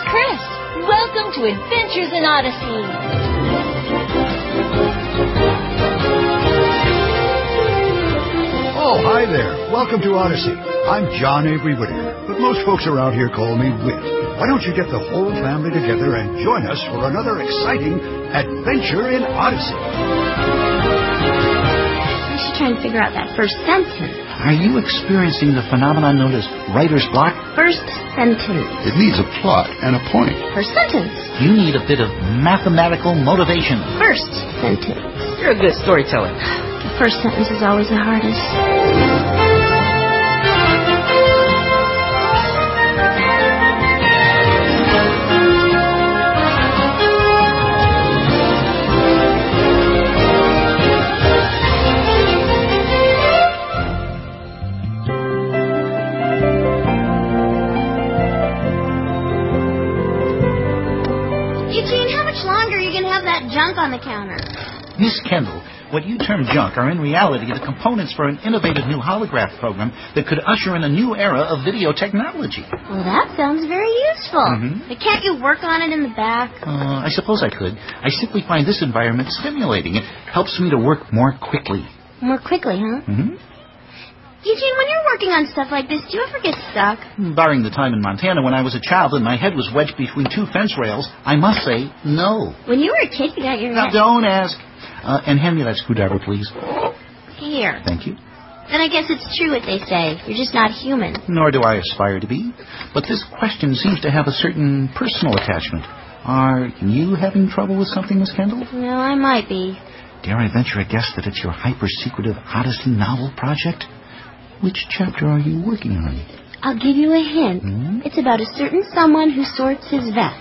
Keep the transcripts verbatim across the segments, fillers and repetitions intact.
Chris. Welcome to Adventures in Odyssey. Oh, hi there. Welcome to Odyssey. I'm John Avery Whittier, but most folks around here call me Whit. Why don't you get the whole family together and join us for another exciting Adventure in Odyssey? I should try and figure out that first sentence. Are you experiencing the phenomenon known as writer's block? First sentence. It needs a plot and a point. First sentence. You need a bit of mathematical motivation. First sentence. You're a good storyteller. The first sentence is always the hardest. Junk on the counter. Miss Kendall, what you term junk are in reality the components for an innovative new holograph program that could usher in a new era of video technology. Well, that sounds very useful. Mm-hmm. But can't you work on it in the back? Uh, I suppose I could. I simply find this environment stimulating. It helps me to work more quickly. More quickly, huh? Mm-hmm. Eugene, when you're working on stuff like this, do you ever get stuck? Barring the time in Montana when I was a child and my head was wedged between two fence rails, I must say no. When you were a kid, you got your Now, head... don't ask. Uh, and hand me that screwdriver, please. Here. Thank you. Then I guess it's true what they say. You're just not human. Nor do I aspire to be. But this question seems to have a certain personal attachment. Are you having trouble with something, Miss Kendall? No, I might be. Dare I venture a guess that it's your hyper-secretive Odyssey novel project? Which chapter are you working on? I'll give you a hint. Hmm? It's about a certain someone who sorts his vest.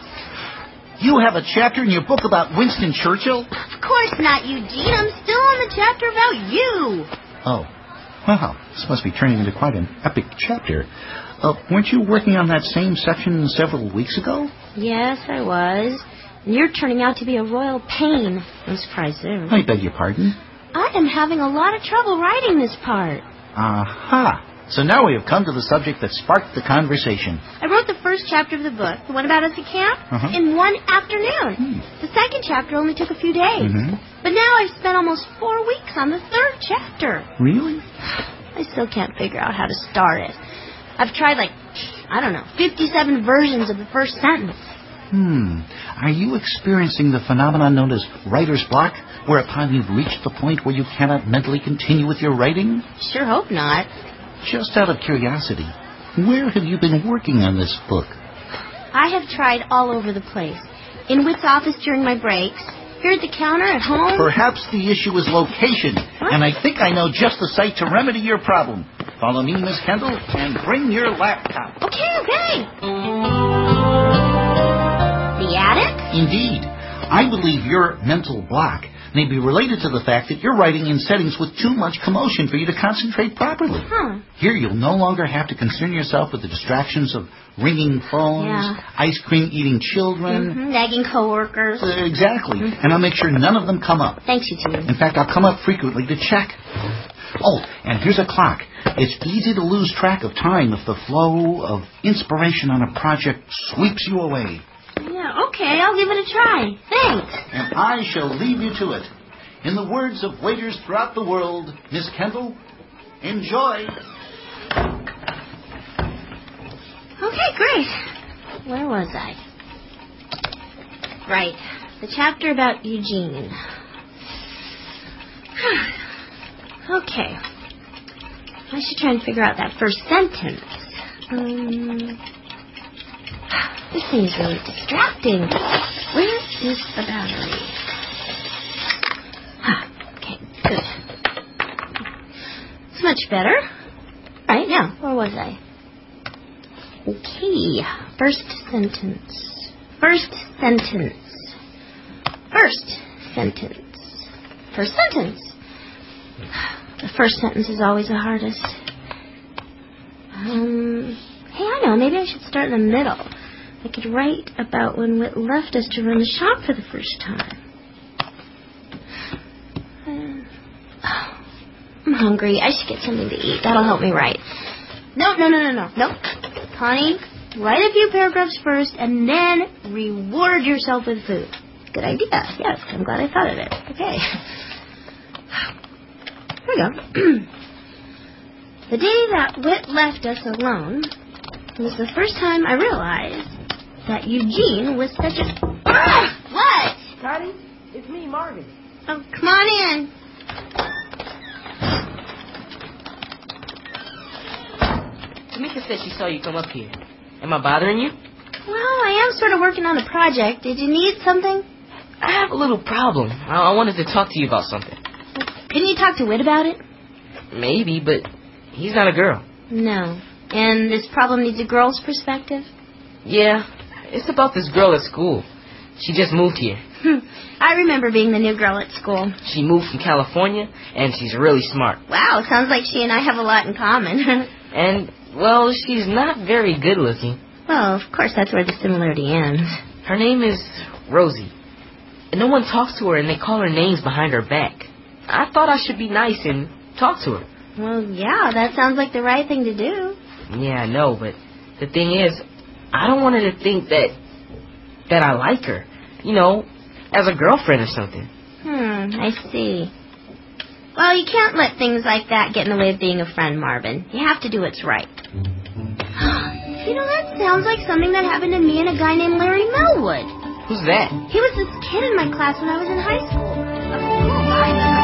You have a chapter in your book about Winston Churchill? Of course not, Eugene. I'm still on the chapter about you. Oh. Wow. This must be turning into quite an epic chapter. Uh, weren't you working on that same section several weeks ago? Yes, I was. And you're turning out to be a royal pain. I'm surprised there. I beg your pardon? I am having a lot of trouble writing this part. Aha. So now we have come to the subject that sparked the conversation. I wrote the first chapter of the book, the one about us at camp, uh-huh. in one afternoon. Hmm. The second chapter only took a few days. Mm-hmm. But now I've spent almost four weeks on the third chapter. Really? I still can't figure out how to start it. I've tried like, I don't know, fifty-seven versions of the first sentence. Hmm. Are you experiencing the phenomenon known as writer's block, whereupon you've reached the point where you cannot mentally continue with your writing? Sure hope not. Just out of curiosity, where have you been working on this book? I have tried all over the place. In Whit's office during my breaks, here at the counter at home. Perhaps the issue is location, what? and I think I know just the site to remedy your problem. Follow me, Miss Kendall, and bring your laptop. Okay, okay. The attic? Indeed. I believe your mental block may be related to the fact that you're writing in settings with too much commotion for you to concentrate properly. Huh. Here you'll no longer have to concern yourself with the distractions of ringing phones, Yeah. ice cream eating children. Mm-hmm. Nagging coworkers. Uh, exactly. Mm-hmm. And I'll make sure none of them come up. Thanks, Eugene. In fact, I'll come up frequently to check. Oh, and here's a clock. It's easy to lose track of time if the flow of inspiration on a project sweeps you away. Yeah, okay, I'll give it a try. Thanks. And I shall leave you to it. In the words of waiters throughout the world, Miss Kendall, enjoy. Okay, great. Where was I? Right. The chapter about Eugene. Okay. I should try and figure out that first sentence. Um, this thing is really distracting. Where is the battery? Okay, good. It's much better. All right, now, where was I? Okay, first sentence. First sentence. First sentence. First sentence. The first sentence is always the hardest. Um, hey, I know, maybe I should start in the middle. I could write about when Whit left us to run the shop for the first time. Um, oh, I'm hungry. I should get something to eat. That'll help me write. No, no, no, no, no. Nope. Connie, Write a few paragraphs first, and then reward yourself with food. Good idea. Yes, I'm glad I thought of it. Okay. Here we go. The day that Whit left us alone was the first time I realized that Eugene was such a... Ah! What? Connie, it's me, Marvin. Oh, come on in. Tamika said she saw you come up here. Am I bothering you? Well, I am sort of working on a project. Did you need something? I have a little problem. I, I wanted to talk to you about something. Couldn't you talk to Whit about it? Maybe, but he's not a girl. No. And this problem needs a girl's perspective? Yeah, it's about this girl at school. She just moved here. I remember being the new girl at school. She moved from California, and she's really smart. Wow, sounds like she and I have a lot in common. And, well, she's not very good looking. Well, of course, that's where the similarity ends. Her name is Rosie. And no one talks to her, and they call her names behind her back. I thought I should be nice and talk to her. Well, yeah, that sounds like the right thing to do. Yeah, I know, but the thing is, I don't want her to think that that I like her. You know, as a girlfriend or something. Hmm, I see. Well, you can't let things like that get in the way of being a friend, Marvin. You have to do what's right. You know, that sounds like something that happened to me and a guy named Larry Melwood. Who's that? He was this kid in my class when I was in high school. A cool guy.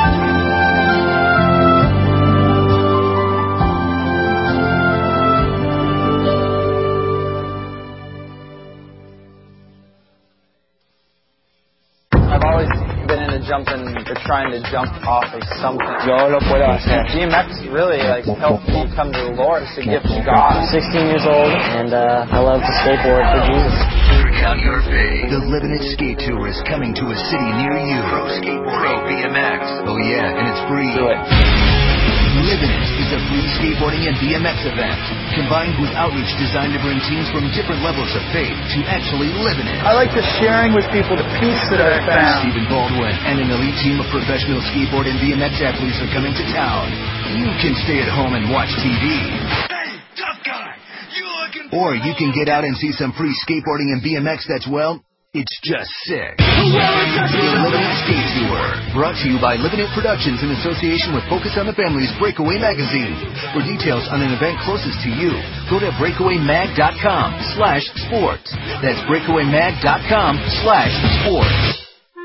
I've always been into jumping or trying to jump off of something. Yo lo puedo hacer. B M X really like helped me come to the Lord. It's a gift from God. I'm sixteen years old and uh, I love to skateboard for Jesus. Count your pay. The Livin' It Skate Tour is coming to a city near you. Pro Skateboard Pro B M X. Oh yeah, and it's free. Do it. Livin' It is a free skateboarding and B M X event, combined with outreach designed to bring teams from different levels of faith to actually living it. I like just sharing with people the peace that I've found. Stephen Baldwin and an elite team of professional skateboard and B M X athletes are coming to town. You can stay at home and watch T V. Hey, tough guy! You looking or you can get out and see some free skateboarding and B M X that's, well, it's just sick. The Livin' It Skate Tour, brought to you by Livin' It Productions in association with Focus on the Family's Breakaway Magazine. For details on an event closest to you, go to breakawaymag.com slash sports. That's breakawaymag.com slash sports.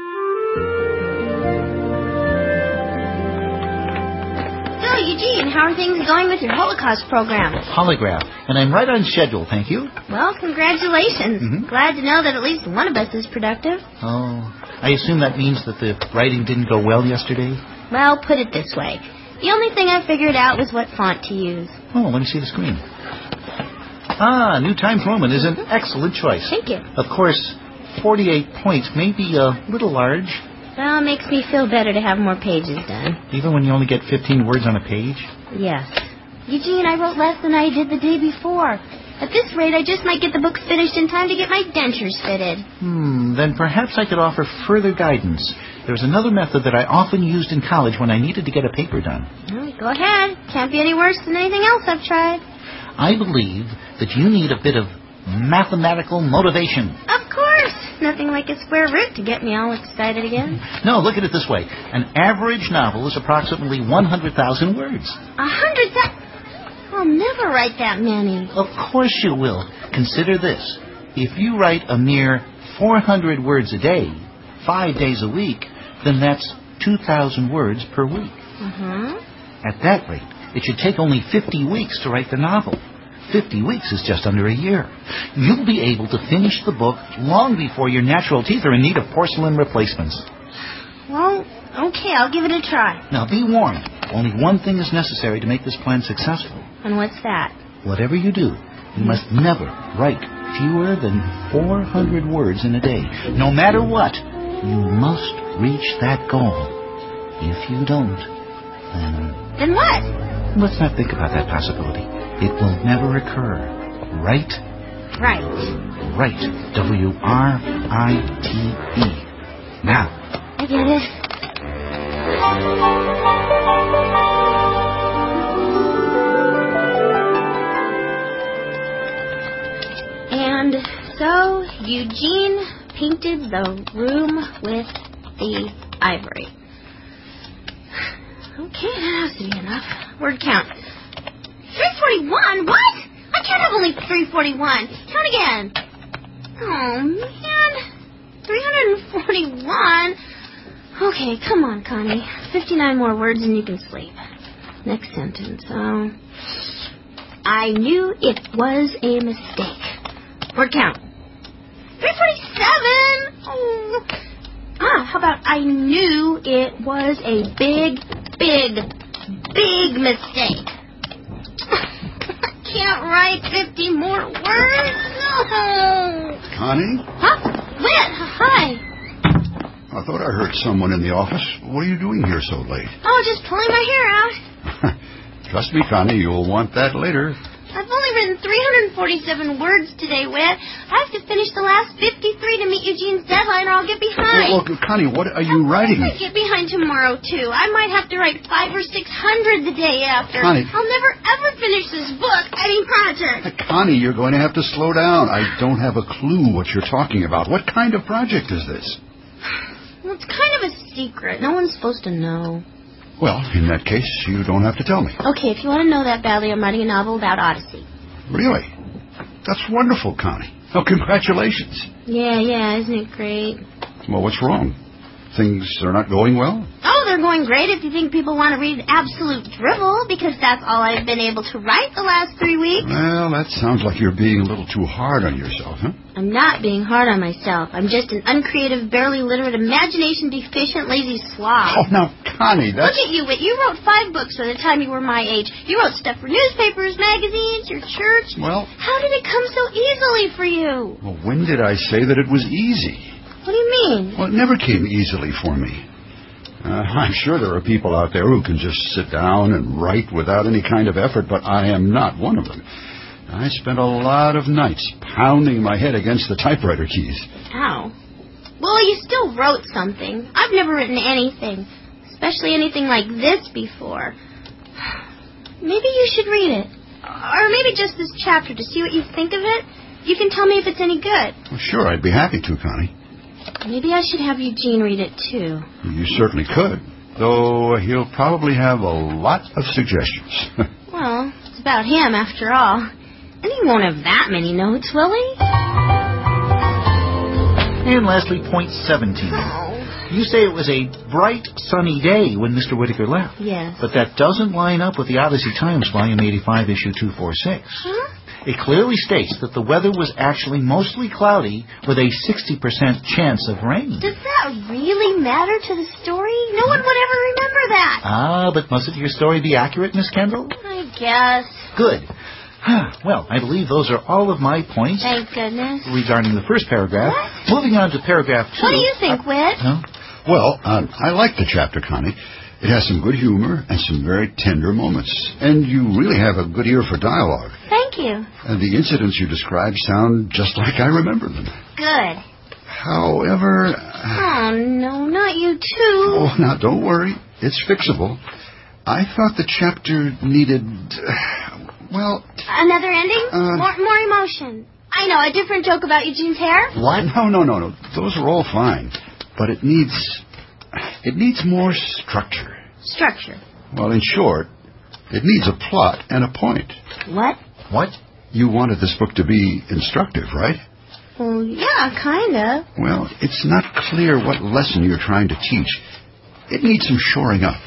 So, Eugene, how are things going with your Holocaust program? Holograph. And I'm right on schedule, thank you. Well, congratulations. Mm-hmm. Glad to know that at least one of us is productive. Oh, I assume that means that the writing didn't go well yesterday? Well, put it this way. The only thing I figured out was what font to use. Oh, let me see the screen. Ah, New Times Roman is an excellent choice. Thank you. Of course, forty-eight points may be a little large. Well, it makes me feel better to have more pages done. Even when you only get fifteen words on a page? Yes. Eugene, I wrote less than I did the day before. At this rate, I just might get the book finished in time to get my dentures fitted. Hmm, then perhaps I could offer further guidance. There's another method that I often used in college when I needed to get a paper done. Well, go ahead. Can't be any worse than anything else I've tried. I believe that you need a bit of mathematical motivation. Of course. Nothing like a square root to get me all excited again. No, look at it this way. An average novel is approximately one hundred thousand words. A hundred thousand? I'll never write that many. Of course you will. Consider this. If you write a mere four hundred words a day, five days a week, then that's two thousand words per week. Uh-huh. At that rate, it should take only fifty weeks to write the novel. fifty weeks is just under a year. You'll be able to finish the book long before your natural teeth are in need of porcelain replacements. Well, okay, I'll give it a try. Now, be warned. Only one thing is necessary to make this plan successful. And what's that? Whatever you do, you must never write fewer than four hundred words in a day. No matter what, you must reach that goal. If you don't, then... Then what? Let's not think about that possibility. It will never occur. Right? Right. Right. W R I T E. Now. I get it. And so Eugene painted the room with the ivory. Okay, that has to be enough. Word count. three forty-one? What? I can't have only three forty-one. Count again. Oh, man. three forty-one. Okay, come on, Connie. fifty-nine more words and you can sleep. Next sentence. Um, I knew it was a mistake. Word count. three forty-seven. Oh. Ah, how about I knew it was a big, big, big mistake. I can't write fifty more words. No. Connie? Huh? Whit, hi. I thought I heard someone in the office. What are you doing here so late? Oh, just pulling my hair out. Trust me, Connie, you'll want that later. I've only written three hundred forty-seven words today, Whit. I have to finish the last fifty-three to meet Eugene's deadline or I'll get behind. Well, look, Connie, what are you writing? I might get behind tomorrow, too. I might have to write five or six hundred the day after. Connie. I'll never, ever finish this book. I mean, project. Connie, you're going to have to slow down. I don't have a clue what you're talking about. What kind of project is this? Well, it's kind of a secret. No one's supposed to know. Well, in that case, you don't have to tell me. Okay, if you want to know that badly, I'm writing a novel about Odyssey. Really? That's wonderful, Connie. Oh, congratulations. Yeah, yeah, isn't it great? Well, what's wrong? Things are not going well? Oh, they're going great if you think people want to read absolute drivel, because that's all I've been able to write the last three weeks. Well, that sounds like you're being a little too hard on yourself, huh? I'm not being hard on myself. I'm just an uncreative, barely literate, imagination-deficient, lazy slob. Oh, now, Connie, that's... Look at you, Whit. You wrote five books by the time you were my age. You wrote stuff for newspapers, magazines, your church. Well... How did it come so easily for you? Well, when did I say that it was easy? What do you mean? Well, it never came easily for me. Uh, I'm sure there are people out there who can just sit down and write without any kind of effort, but I am not one of them. I spent a lot of nights pounding my head against the typewriter keys. Ow. Well, you still wrote something. I've never written anything, especially anything like this before. Maybe you should read it. Or maybe just this chapter to see what you think of it. You can tell me if it's any good. Well, sure, I'd be happy to, Connie. Maybe I should have Eugene read it, too. You certainly could, though he'll probably have a lot of suggestions. Well, it's about him, after all. And he won't have that many notes, will he? And lastly, point seventeen. Oh. You say it was a bright, sunny day when Mister Whittaker left. Yes. But that doesn't line up with the Odyssey Times, volume eighty-five, issue two forty-six. Huh? It clearly states that the weather was actually mostly cloudy with a sixty percent chance of rain. Does that really matter to the story? No one would ever remember that. Ah, but mustn't your story be accurate, Miss Kendall? I guess. Good. Well, I believe those are all of my points. Thank goodness. Regarding the first paragraph. What? Moving on to paragraph two. What do you think, Whit? Huh? Well, um, I like the chapter, Connie. It has some good humor and some very tender moments. And you really have a good ear for dialogue. Thank you. And the incidents you describe sound just like I remember them. Good. However... Oh, no, not you too. Oh, now, don't worry. It's fixable. I thought the chapter needed... Uh, well... Another ending? Uh, more, more emotion. I know, a different joke about Eugene's hair? What? No, no, no, no. Those are all fine. But it needs... It needs more structure. Structure. Well, in short, it needs a plot and a point. What? What? You wanted this book to be instructive, right? Well, yeah, kind of. Well, it's not clear what lesson you're trying to teach. It needs some shoring up.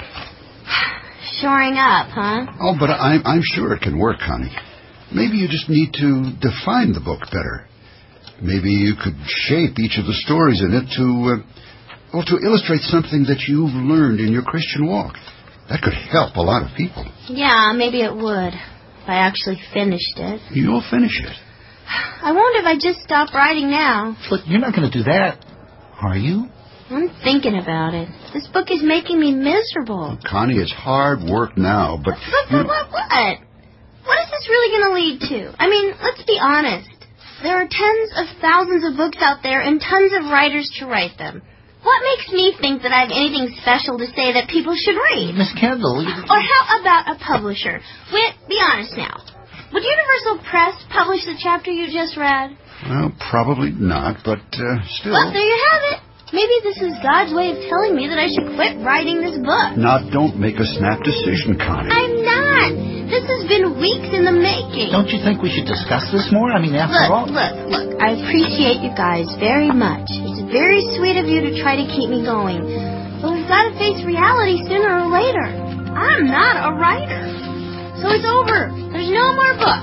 Shoring up, huh? Oh, but I'm, I'm sure it can work, Connie. Maybe you just need to define the book better. Maybe you could shape each of the stories in it to... Uh, Well, to illustrate something that you've learned in your Christian walk. That could help a lot of people. Yeah, maybe it would. If I actually finished it. You'll finish it. I won't if I just stop writing now. But you're not going to do that, are you? I'm thinking about it. This book is making me miserable. Well, Connie, it's hard work now, but... But, but, what, what? What is this really going to lead to? I mean, let's be honest. There are tens of thousands of books out there and tons of writers to write them. What makes me think that I have anything special to say that people should read? Miss Kendall... You... Or how about a publisher? Whit, be honest now. Would Universal Press publish the chapter you just read? Well, probably not, but uh, still. Well, there you have it. Maybe this is God's way of telling me that I should quit writing this book. Now, don't make a snap decision, Connie. I'm not. This has been weeks in the making. Don't you think we should discuss this more? I mean, after look, all... Look, look, I appreciate you guys very much. It's very sweet of you to try to keep me going. But we've got to face reality sooner or later. I'm not a writer. So it's over. There's no more book.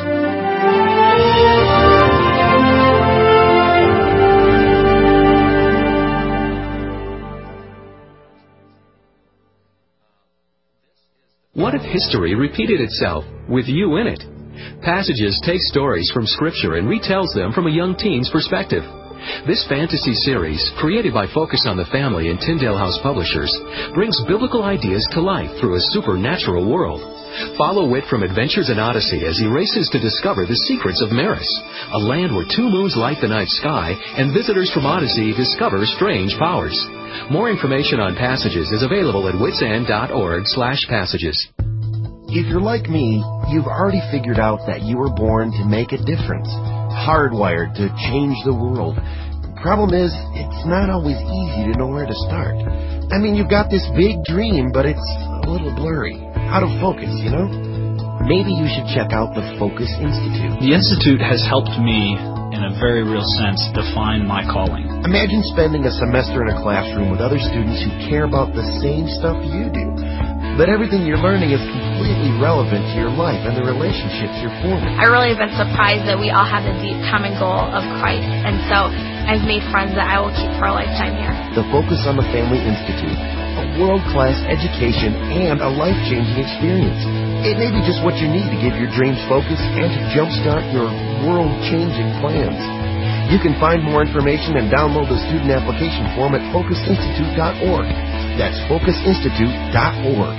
What if history repeated itself with you in it? Passages takes stories from Scripture and retells them from a young teen's perspective. This fantasy series, created by Focus on the Family and Tyndale House Publishers, brings biblical ideas to life through a supernatural world. Follow Wit from Adventures in Odyssey as he races to discover the secrets of Maris, a land where two moons light the night sky, and visitors from Odyssey discover strange powers. More information on Passages is available at witsend.org slash passages. If you're like me, you've already figured out that you were born to make a difference, hardwired to change the world. Problem is, it's not always easy to know where to start. I mean, you've got this big dream, but it's a little blurry, out of focus, you know? Maybe you should check out the Focus Institute. The Institute has helped me, in a very real sense, define my calling. Imagine spending a semester in a classroom with other students who care about the same stuff you do. But everything you're learning is completely relevant to your life and the relationships you're forming. I really have been surprised that we all have the deep common goal of Christ. And so I've made friends that I will keep for a lifetime here. The Focus on the Family Institute, a world-class education and a life-changing experience. It may be just what you need to give your dreams focus and to jumpstart your world-changing plans. You can find more information and download the student application form at focus institute dot org. That's focus institute dot org.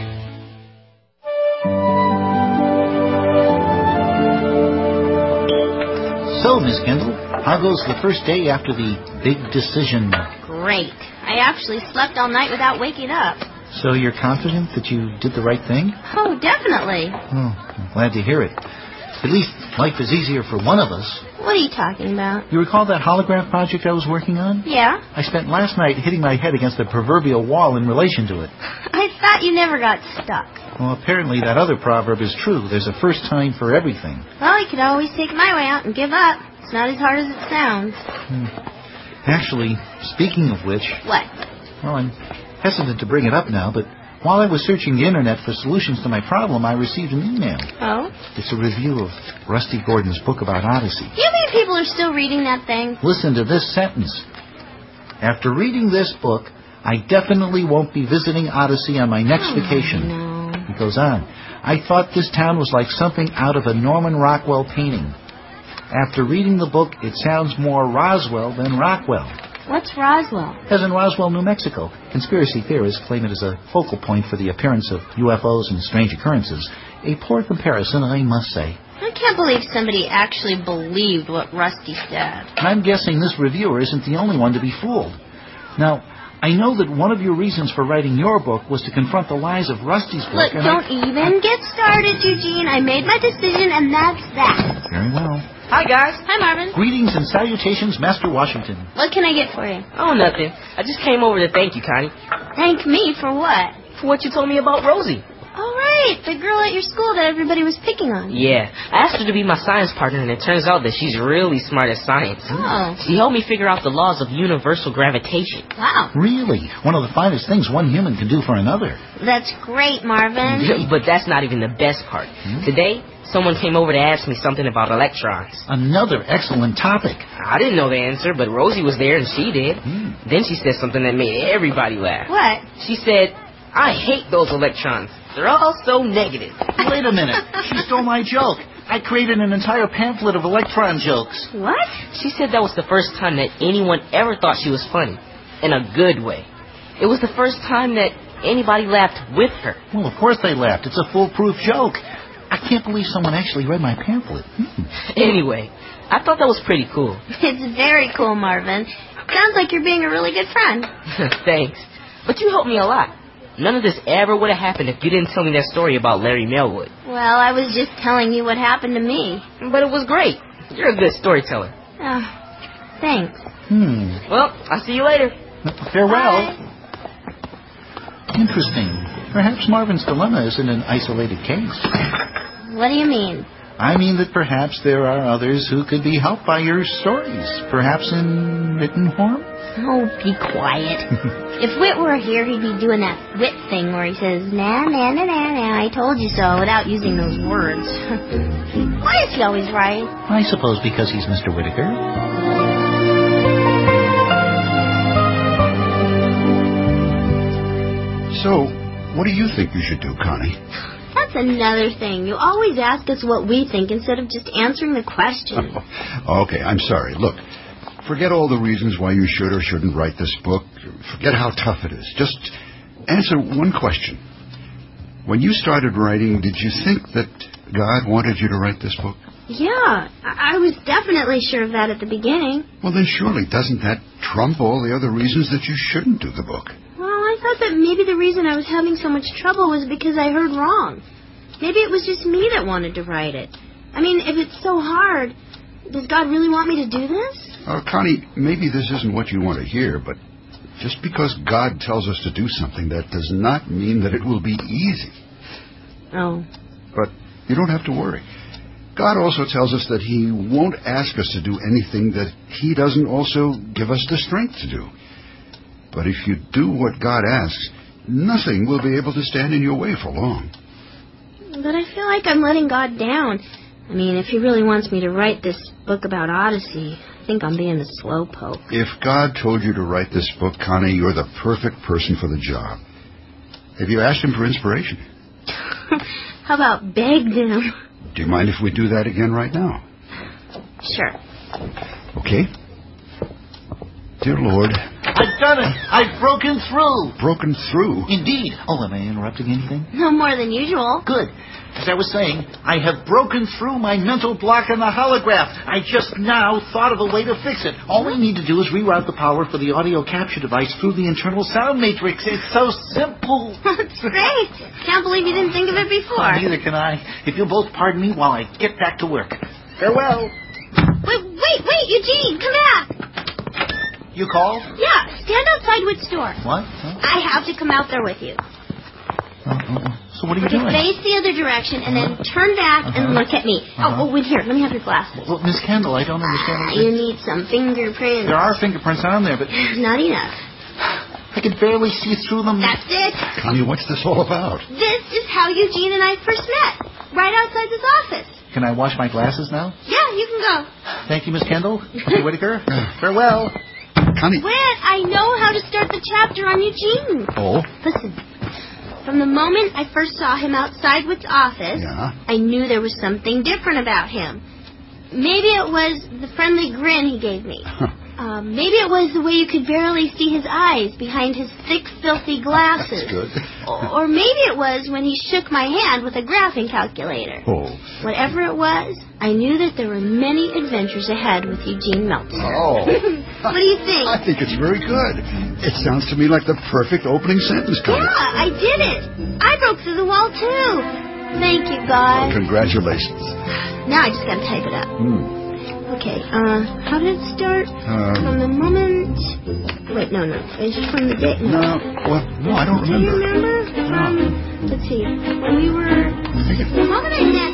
So, Miss Kendall, how goes the first day after the big decision? Great. I actually slept all night without waking up. So you're confident that you did the right thing? Oh, definitely. Oh, I'm glad to hear it. At least life is easier for one of us. What are you talking about? You recall that holograph project I was working on? Yeah. I spent last night hitting my head against the proverbial wall in relation to it. I thought you never got stuck. Well, apparently that other proverb is true. There's a first time for everything. Well, you could always take my way out and give up. It's not as hard as it sounds. Hmm. Actually, speaking of which... What? Well, I'm hesitant to bring it up now, but while I was searching the Internet for solutions to my problem, I received an email. Oh? It's a review of Rusty Gordon's book about Odyssey. You mean people are still reading that thing? Listen to this sentence. After reading this book, I definitely won't be visiting Odyssey on my next oh, vacation. No. He goes on. I thought this town was like something out of a Norman Rockwell painting. After reading the book, it sounds more Roswell than Rockwell. What's Roswell? As in Roswell, New Mexico. Conspiracy theorists claim it as a focal point for the appearance of U F Os and strange occurrences. A poor comparison, I must say. I can't believe somebody actually believed what Rusty said. I'm guessing this reviewer isn't the only one to be fooled. Now, I know that one of your reasons for writing your book was to confront the lies of Rusty's book. Look, don't I... even get started, Eugene. I made my decision, and that's that. Very well. Hi, guys. Hi, Marvin. Greetings and salutations, Master Washington. What can I get for you? Oh, nothing. I just came over to thank you, Connie. Thank me for what? For what you told me about Rosie. Oh, right. The girl at your school that everybody was picking on. Yeah. I asked her to be my science partner, and it turns out that she's really smart at science. Oh. She helped me figure out the laws of universal gravitation. Wow. Really? One of the finest things one human can do for another. That's great, Marvin. But that's not even the best part. Hmm? Today, someone came over to ask me something about electrons. Another excellent topic. I didn't know the answer, but Rosie was there and she did. Hmm. Then she said something that made everybody laugh. What? She said, I hate those electrons. They're all so negative. Wait a minute. She stole my joke. I created an entire pamphlet of electron jokes. What? She said that was the first time that anyone ever thought she was funny. In a good way. It was the first time that anybody laughed with her. Well, of course they laughed. It's a foolproof joke. I can't believe someone actually read my pamphlet. Hmm. Anyway, I thought that was pretty cool. It's very cool, Marvin. Sounds like you're being a really good friend. Thanks. But you helped me a lot. None of this ever would have happened if you didn't tell me that story about Larry Melwood. What? Well, I was just telling you what happened to me. But it was great. You're a good storyteller. Oh, thanks. Hmm. Well, I'll see you later. Farewell. Bye. Interesting. Perhaps Marvin's dilemma isn't an isolated case. What do you mean? I mean that perhaps there are others who could be helped by your stories. Perhaps in written form? Oh, be quiet. If Whit were here, he'd be doing that Whit thing where he says, nah, nah, nah, nah, nah, I told you so, without using those words. Why is he always right? I suppose because he's Mister Whitaker. So, what do you think you should do, Connie? That's another thing. You always ask us what we think instead of just answering the question. Oh, okay, I'm sorry. Look, forget all the reasons why you should or shouldn't write this book. Forget how tough it is. Just answer one question. When you started writing, did you think that God wanted you to write this book? Yeah, I was definitely sure of that at the beginning. Well, then surely doesn't that trump all the other reasons that you shouldn't do the book? Well, I thought that maybe the reason I was having so much trouble was because I heard wrong. Maybe it was just me that wanted to write it. I mean, if it's so hard, does God really want me to do this? Uh, Connie, maybe this isn't what you want to hear, but just because God tells us to do something, that does not mean that it will be easy. Oh. But you don't have to worry. God also tells us that He won't ask us to do anything that He doesn't also give us the strength to do. But if you do what God asks, nothing will be able to stand in your way for long. But I feel like I'm letting God down. I mean, if He really wants me to write this book about Odyssey, I think I'm being a slowpoke. If God told you to write this book, Connie, you're the perfect person for the job. Have you asked Him for inspiration? How about begged Him? Do you mind if we do that again right now? Sure. Okay. Dear Lord. I've done it. I've broken through. Broken through? Indeed. Oh, am I interrupting anything? No more than usual. Good. As I was saying, I have broken through my mental block on the holograph. I just now thought of a way to fix it. All we need to do is reroute the power for the audio capture device through the internal sound matrix. It's so simple. That's great. Can't believe you didn't think of it before. Well, neither can I. If you'll both pardon me while I get back to work. Farewell. Wait, wait, wait, Eugene, come back. You called? Yeah, stand outside Whit's door. What? Huh? I have to come out there with you. Uh, uh, so what are you okay, doing? Face the other direction and then turn back uh-huh. and look at me. Uh-huh. Oh, oh, wait here. Let me have your glasses. Well, Miss Kendall, I don't understand. Ah, you need some fingerprints. There are fingerprints on there, but... Not enough. I can barely see through them. That's it. Connie, what's this all about? This is how Eugene and I first met. Right outside this office. Can I wash my glasses now? Yeah, you can go. Thank you, Miss Kendall. Mister Whitaker. Farewell. Connie. Whit, I know how to start the chapter on Eugene. Oh? Listen. From the moment I first saw him outside Whit's office, yeah. I knew there was something different about him. Maybe it was the friendly grin he gave me. Uh, maybe it was the way you could barely see his eyes behind his thick, filthy glasses. That's good. or, or maybe it was when he shook my hand with a graphing calculator. Oh. Whatever it was, I knew that there were many adventures ahead with Eugene Meltzer. Oh. What do you think? I think it's very good. It sounds to me like the perfect opening sentence, Connie. Yeah, I did it. I broke through the wall, too. Thank you, God. Well, congratulations. Now I just gotta type it up. Hmm. Okay, uh, how did it start? Um, from the moment... Wait, no, no. It's just from the day... No, well, no, I don't remember. Do you remember? No. Um, let's see. When we were... The moment I met...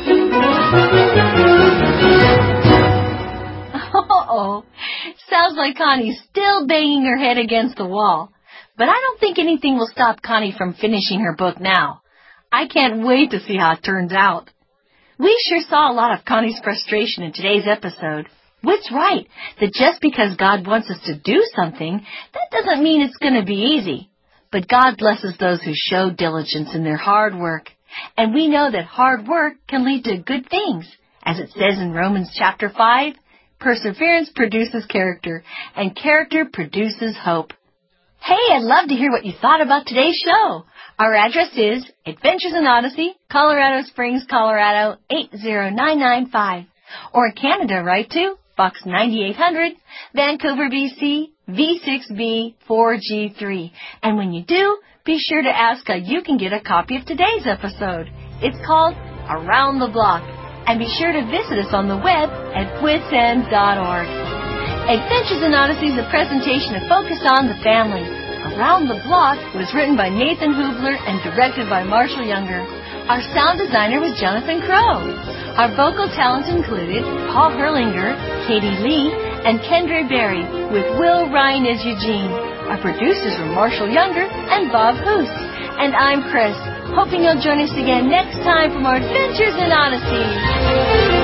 Uh-oh. Sounds like Connie's still banging her head against the wall. But I don't think anything will stop Connie from finishing her book now. I can't wait to see how it turns out. We sure saw a lot of Connie's frustration in today's episode. Whit's right, that just because God wants us to do something, that doesn't mean it's going to be easy. But God blesses those who show diligence in their hard work. And we know that hard work can lead to good things. As it says in Romans chapter five, perseverance produces character, and character produces hope. Hey, I'd love to hear what you thought about today's show. Our address is Adventures in Odyssey, Colorado Springs, Colorado, eight zero nine nine five. Or in Canada, write to Box ninety-eight hundred, Vancouver, B C, V six B four G three. And when you do, be sure to ask how you can get a copy of today's episode. It's called Around the Block. And be sure to visit us on the web at wits end dot org. Adventures in Odyssey is a presentation of Focus on the Family. Around the Block was written by Nathan Hubler and directed by Marshall Younger. Our sound designer was Jonathan Crow. Our vocal talents included Paul Herlinger, Katie Lee, and Kendra Berry, with Will Ryan as Eugene. Our producers were Marshall Younger and Bob Hoos. And I'm Chris, hoping you'll join us again next time for more Adventures in Odyssey.